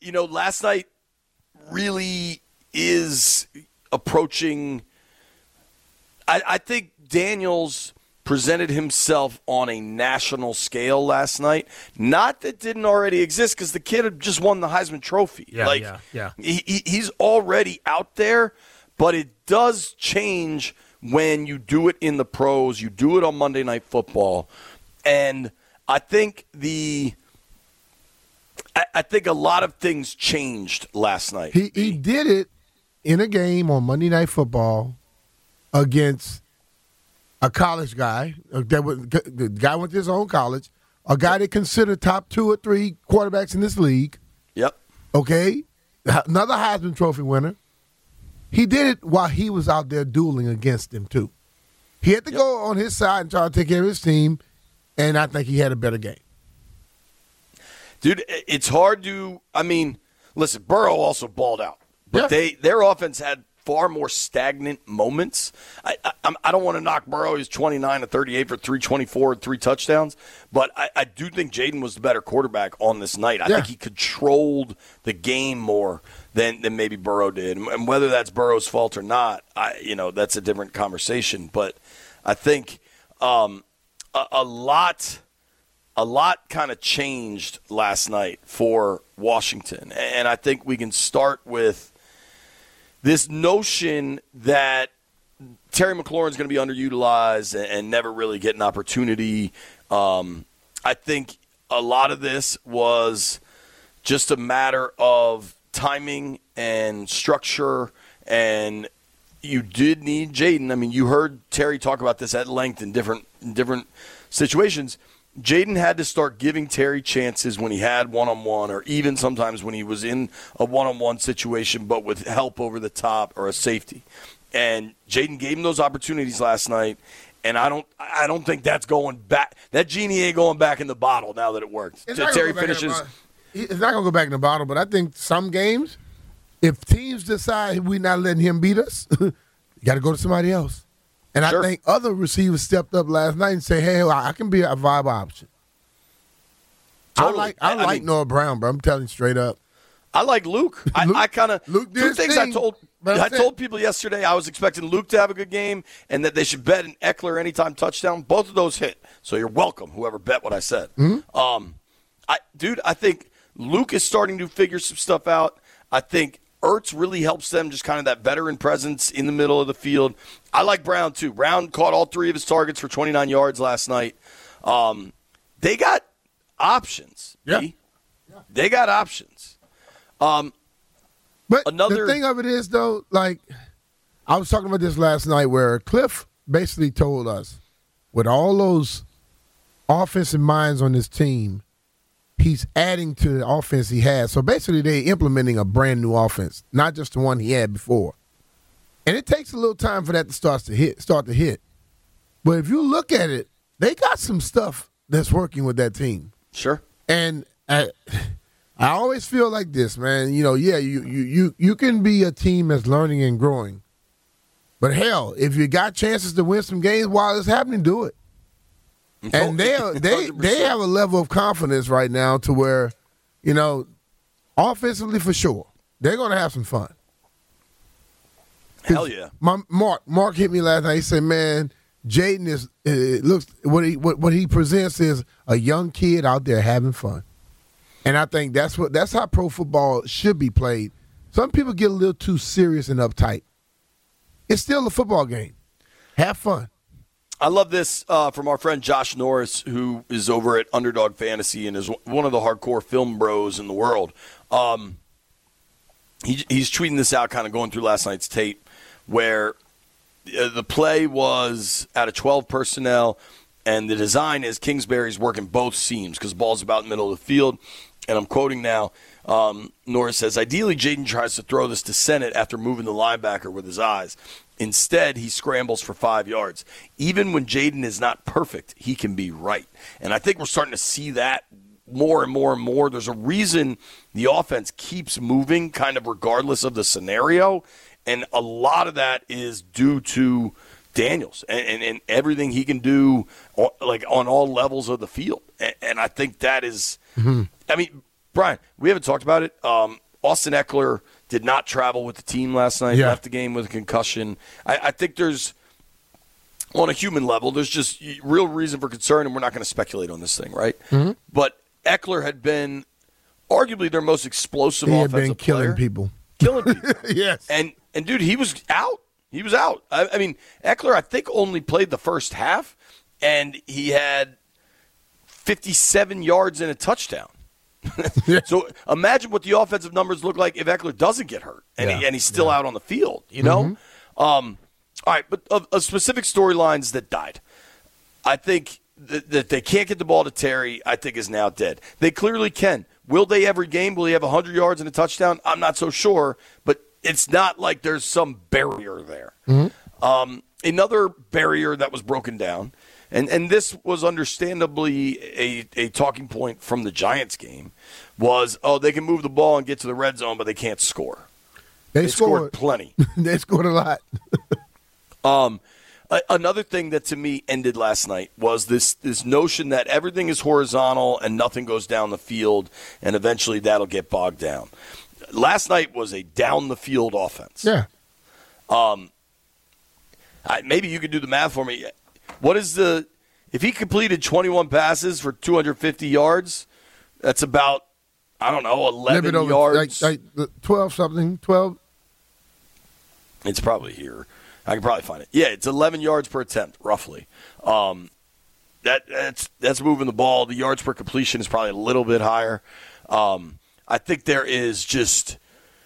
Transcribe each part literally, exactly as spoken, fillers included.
you know, last night really is approaching. I, I think Daniels presented himself on a national scale last night. Not that didn't already exist, because the kid had just won the Heisman Trophy. Yeah, like, yeah, yeah. He, he, he's already out there, but it does change when you do it in the pros. You do it on Monday Night Football. And I think the I, I think a lot of things changed last night. He he did it in a game on Monday Night Football against a college guy. That was, the guy went to his own college. A guy they consider top two or three quarterbacks in this league. Yep. Okay? Another Heisman Trophy winner. He did it while he was out there dueling against him, too. He had to yep. go on his side and try to take care of his team, and I think he had a better game. Dude, it's hard to – I mean, listen, Burrow also balled out. But yeah. they their offense had far more stagnant moments. I I, I don't want to knock Burrow. He's twenty-nine to thirty-eight for three twenty-four and three touchdowns. But I, I do think Jaden was the better quarterback on this night. I yeah. think he controlled the game more than, than maybe Burrow did. And whether that's Burrow's fault or not, I you know, that's a different conversation. But I think um, a, a lot a lot kind of changed last night for Washington. And I think we can start with this notion that Terry McLaurin's going to be underutilized and, and never really get an opportunity. Um, I think a lot of this was just a matter of timing and structure, and you did need Jaden. I mean, you heard Terry talk about this at length in different in different situations. Jaden had to start giving Terry chances when he had one-on-one, or even sometimes when he was in a one-on-one situation but with help over the top or a safety. And Jaden gave him those opportunities last night, and I don't I don't think that's going back. That genie ain't going back in the bottle now that it worked. Terry finishes. It's not going to go back in the bottle, but I think some games, if teams decide we're not letting him beat us, you got to go to somebody else. And sure. I think other receivers stepped up last night and say, hey, I can be a viable option. Totally. I like I, I like mean, Noah Brown, bro. I'm telling you straight up. I like Luke. I, Luke, I kind of – two things thing, I told I told people yesterday. I was expecting Luke to have a good game and that they should bet an Eckler anytime touchdown. Both of those hit. So you're welcome, whoever bet what I said. Mm-hmm. Um, I Dude, I think Luke is starting to figure some stuff out. I think – Ertz really helps them, just kind of that veteran presence in the middle of the field. I like Brown, too. Brown caught all three of his targets for twenty-nine yards last night. Um, they got options. Yeah. yeah. They got options. Um, but another the thing of it is, though, like, I was talking about this last night where Cliff basically told us, with all those offensive minds on this team, he's adding to the offense he has. So basically they're implementing a brand new offense, not just the one he had before. And it takes a little time for that to start to hit, start to hit. But if you look at it, they got some stuff that's working with that team. Sure. And I, I always feel like this, man. You know, yeah, you you you you can be a team that's learning and growing. But hell, if you got chances to win some games while it's happening, do it. And they are, they they have a level of confidence right now to where, you know, offensively for sure, they're going to have some fun. Hell yeah! My Mark Mark hit me last night. He said, "Man, Jaden is it looks what he what, what he presents is a young kid out there having fun." And I think that's what that's how pro football should be played. Some people get a little too serious and uptight. It's still a football game. Have fun. I love this uh, from our friend Josh Norris, who is over at Underdog Fantasy and is one of the hardcore film bros in the world. Um, he, he's tweeting this out, kind of going through last night's tape, where uh, the play was out of twelve personnel, and the design is Kingsbury's working both seams because the ball's about in the middle of the field. And I'm quoting now. Um, Norris says, ideally, Jaden tries to throw this to Sennett after moving the linebacker with his eyes. Instead, he scrambles for five yards. Even when Jaden is not perfect, he can be right. And I think we're starting to see that more and more and more. There's a reason the offense keeps moving kind of regardless of the scenario. And a lot of that is due to Daniels and, and, and everything he can do like on all levels of the field. And, and I think that is, mm-hmm. I mean, Brian, we haven't talked about it. Um, Austin Eckler did not travel with the team last night, yeah. left the game with a concussion. I, I think there's, on a human level, there's just real reason for concern, and we're not going to speculate on this thing, right? Mm-hmm. But Eckler had been arguably their most explosive he had offensive been killing player. people. Killing people. Yes. And, and, dude, he was out. He was out. I, I mean, Eckler, I think, only played the first half, and he had fifty-seven yards and a touchdown. So imagine what the offensive numbers look like if Eckler doesn't get hurt and, yeah. he, and he's still yeah. out on the field, you know? Mm-hmm. Um, all right, but of, of specific storylines that died, I think that, that they can't get the ball to Terry, I think is now dead. They clearly can. Will they every game? Will he have one hundred yards and a touchdown? I'm not so sure, but it's not like there's some barrier there. Mm-hmm. Um, another barrier that was broken down, and, and this was understandably a, a talking point from the Giants game, was, oh, they can move the ball and get to the red zone, but they can't score. They, they scored. scored plenty. They scored a lot. um, a, another thing that to me ended last night was this this notion that everything is horizontal and nothing goes down the field, and eventually that'll get bogged down. Last night was a down-the-field offense. Yeah. Um, I, maybe you could do the math for me. What is the – if he completed twenty-one passes for two hundred fifty yards, that's about, I don't know, eleven over, yards. Like, like twelve-something, twelve. It's probably here. I can probably find it. Yeah, it's eleven yards per attempt, roughly. Um, that that's that's moving the ball. The yards per completion is probably a little bit higher. Um, I think there is just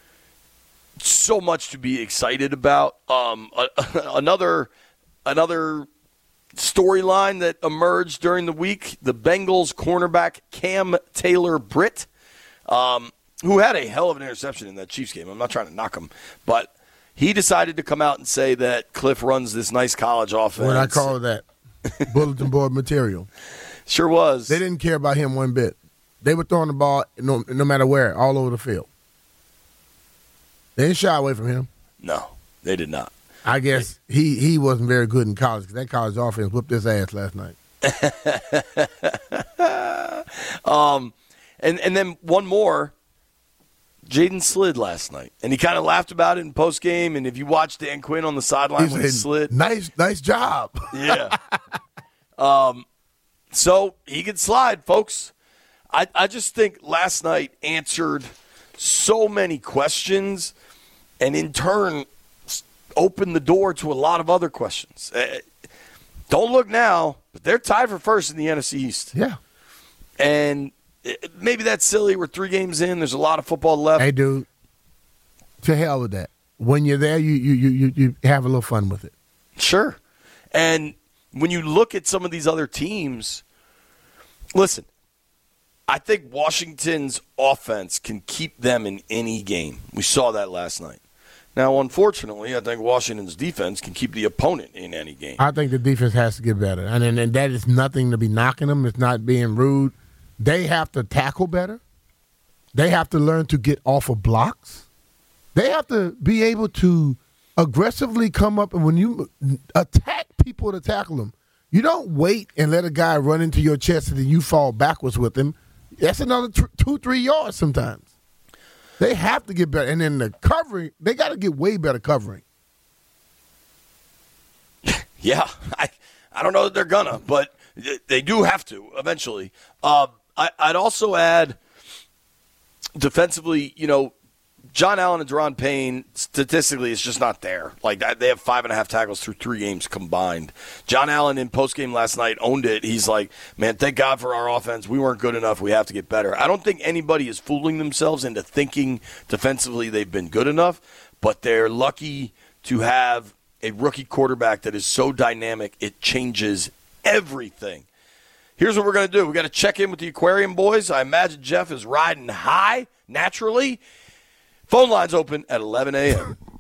so much to be excited about. Um, another another storyline that emerged during the week: the Bengals cornerback Cam Taylor-Britt, um, who had a hell of an interception in that Chiefs game. I'm not trying to knock him, but he decided to come out and say that Cliff runs this nice college offense. What I call that bulletin board material. Sure was. They didn't care about him one bit. They were throwing the ball no, no matter where, all over the field. They didn't shy away from him. No, they did not. I guess they, he, he wasn't very good in college because that college offense whooped his ass last night. um, and, and then one more. Jaden slid last night, and he kind of laughed about it in postgame. And if you watch Dan Quinn on the sideline he when he slid, nice, nice job. Yeah. um, so he can slide, folks. I I just think last night answered so many questions, and in turn opened the door to a lot of other questions. Uh, don't look now, but they're tied for first in the N F C East. Yeah, and. Maybe that's silly. We're three games in. There's a lot of football left. Hey, dude, to hell with that. When you're there, you you you you have a little fun with it. Sure. And when you look at some of these other teams, listen, I think Washington's offense can keep them in any game. We saw that last night. Now, unfortunately, I think Washington's defense can keep the opponent in any game. I think the defense has to get better. And, and, and that is nothing to be knocking them. It's not being rude. They have to tackle better. They have to learn to get off of blocks. They have to be able to aggressively come up, and when you attack people to tackle them, you don't wait and let a guy run into your chest and then you fall backwards with him. That's another t- two, three yards sometimes. They have to get better. And then the covering, they got to get way better covering. Yeah, I, I don't know that they're gonna, but they do have to eventually. Um, I, I'd also add defensively, you know, John Allen and Deron Payne, statistically, it's just not there. Like, they have five and a half tackles through three games combined. John Allen in postgame last night owned it. He's like, man, thank God for our offense. We weren't good enough. We have to get better. I don't think anybody is fooling themselves into thinking defensively they've been good enough, but they're lucky to have a rookie quarterback that is so dynamic it changes everything. Here's what we're going to do. We've got to check in with the Aquarium boys. I imagine Jeff is riding high, naturally. Phone lines open at eleven a.m.